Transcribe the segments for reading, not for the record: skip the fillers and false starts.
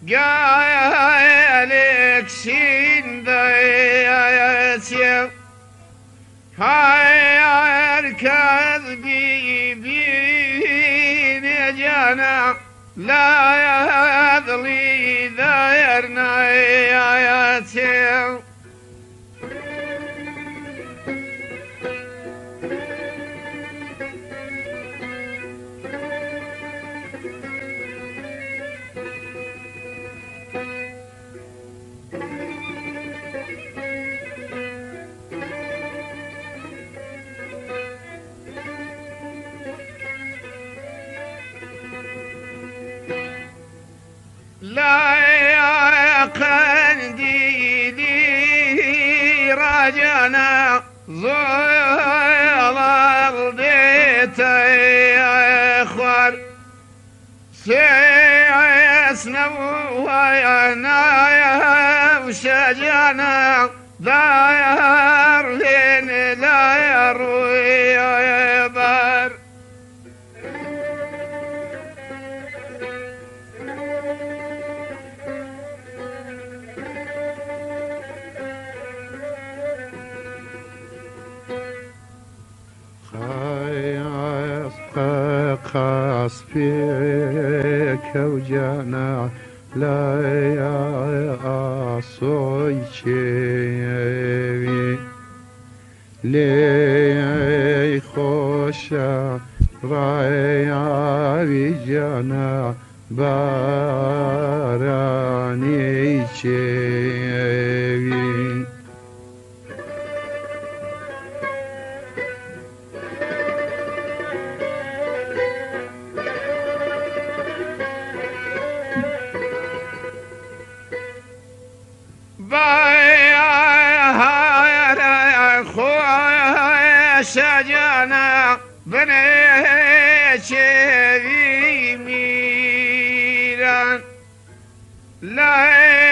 قالك سندايتي هاي الكذبي بين جانا لا يذلي ذايرنا ياتي لا يا قنديلي راجنا زول البيت يا اخوان سيسنا ويانا وشجانا داير لين لا يروي يا بار خاص فيك وجانا لا يعصي شيء لي خوش رايا بجانا باراني شيء شجانا بنيت في ميران لا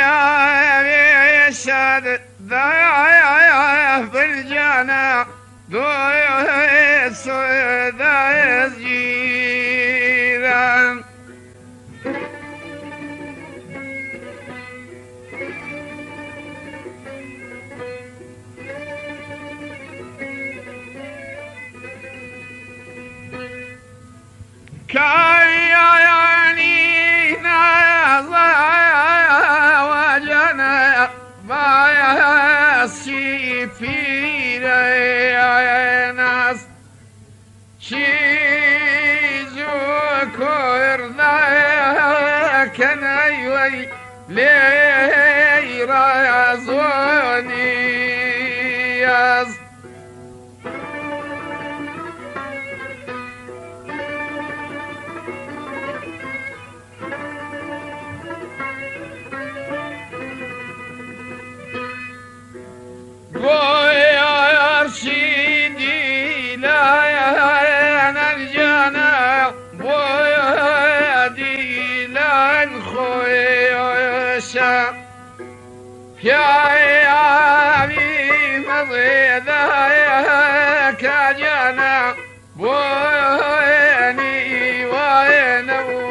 يشهد ذا بالجانا دويس ذا جيران كاياني نازا وجنا بايسي في ناس شيزو كورنا كنايوي لي رازوني ياز ويا رشيدي لا نرجعنا ويا دي لا نخويشا يا بي مضيذا كجانا ويني وين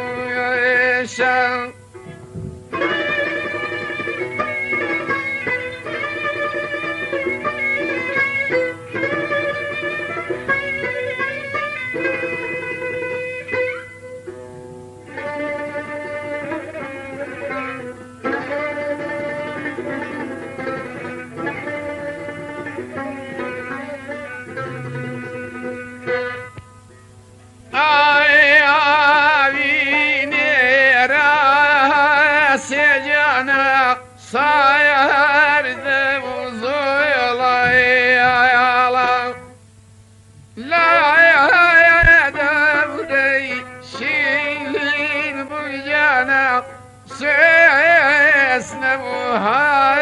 ويشا صاير ذو زويلا لا يا دودي شيل برجانا سيسنا